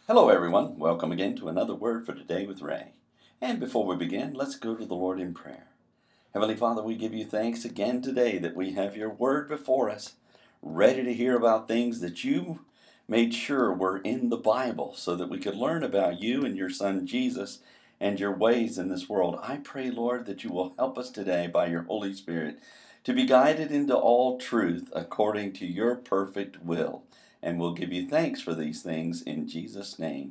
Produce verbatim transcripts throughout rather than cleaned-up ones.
Hello, everyone. Welcome again to another Word for Today with Ray. And before we begin, let's go to the Lord in prayer. Heavenly Father, we give you thanks again today that we have your Word before us, ready to hear about things that you made sure were in the Bible so that we could learn about you and your Son Jesus and your ways in this world. I pray, Lord, that you will help us today by your Holy Spirit to be guided into all truth according to your perfect will. And we'll give you thanks for these things in Jesus' name.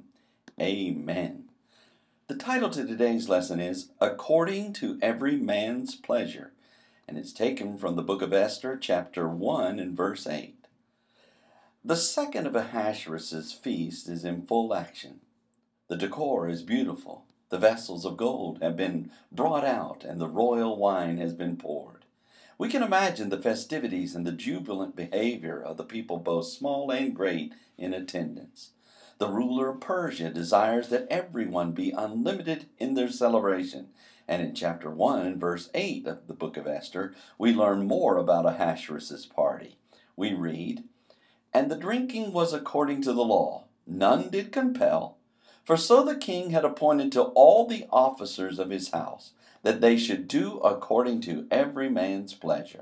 Amen. The title to today's lesson is According to Every Man's Pleasure, and it's taken from the book of Esther, chapter one and verse eight. The second of Ahasuerus' feast is in full action. The decor is beautiful. The vessels of gold have been brought out, and the royal wine has been poured. We can imagine the festivities and the jubilant behavior of the people, both small and great, in attendance. The ruler of Persia desires that everyone be unlimited in their celebration. And in chapter one and verse eight of the book of Esther, we learn more about Ahasuerus' party. We read, "And the drinking was according to the law. None did compel. For so the king had appointed to all the officers of his house, that they should do according to every man's pleasure."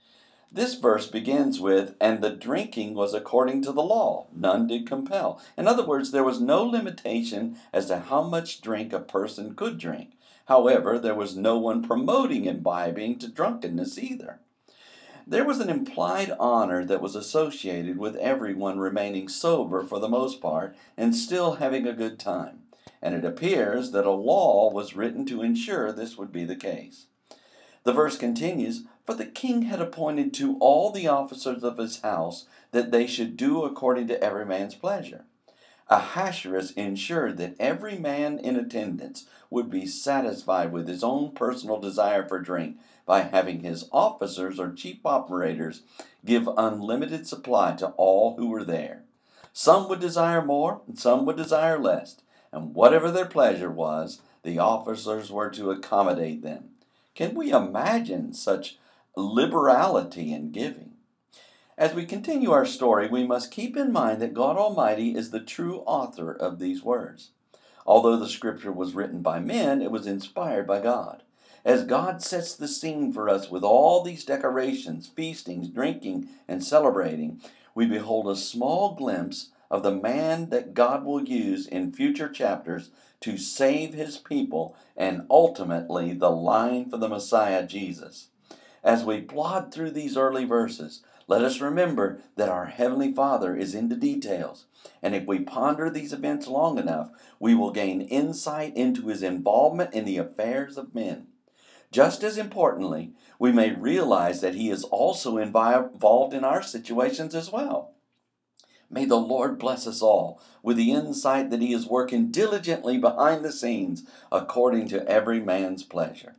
This verse begins with, "And the drinking was according to the law. None did compel." In other words, there was no limitation as to how much drink a person could drink. However, there was no one promoting imbibing to drunkenness either. There was an implied honor that was associated with everyone remaining sober for the most part and still having a good time. And it appears that a law was written to ensure this would be the case. The verse continues, "For the king had appointed to all the officers of his house that they should do according to every man's pleasure." Ahasuerus ensured that every man in attendance would be satisfied with his own personal desire for drink by having his officers or chief operators give unlimited supply to all who were there. Some would desire more, and some would desire less. And whatever their pleasure was, the officers were to accommodate them. Can we imagine such liberality in giving? As we continue our story, we must keep in mind that God Almighty is the true author of these words. Although the scripture was written by men, it was inspired by God. As God sets the scene for us with all these decorations, feastings, drinking, and celebrating, we behold a small glimpse of the man that God will use in future chapters to save his people and ultimately the line for the Messiah, Jesus. As we plod through these early verses, let us remember that our Heavenly Father is in the details, and if we ponder these events long enough, we will gain insight into his involvement in the affairs of men. Just as importantly, we may realize that he is also involved in our situations as well. May the Lord bless us all with the insight that he is working diligently behind the scenes according to every man's pleasure.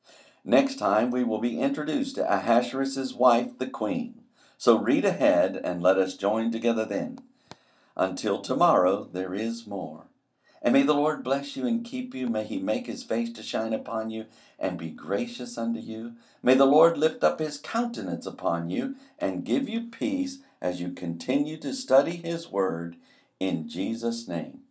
Next time we will be introduced to Ahasuerus' wife, the queen. So read ahead and let us join together then. Until tomorrow, there is more. And may the Lord bless you and keep you. May he make his face to shine upon you and be gracious unto you. May the Lord lift up his countenance upon you and give you peace as you continue to study his word in Jesus' name.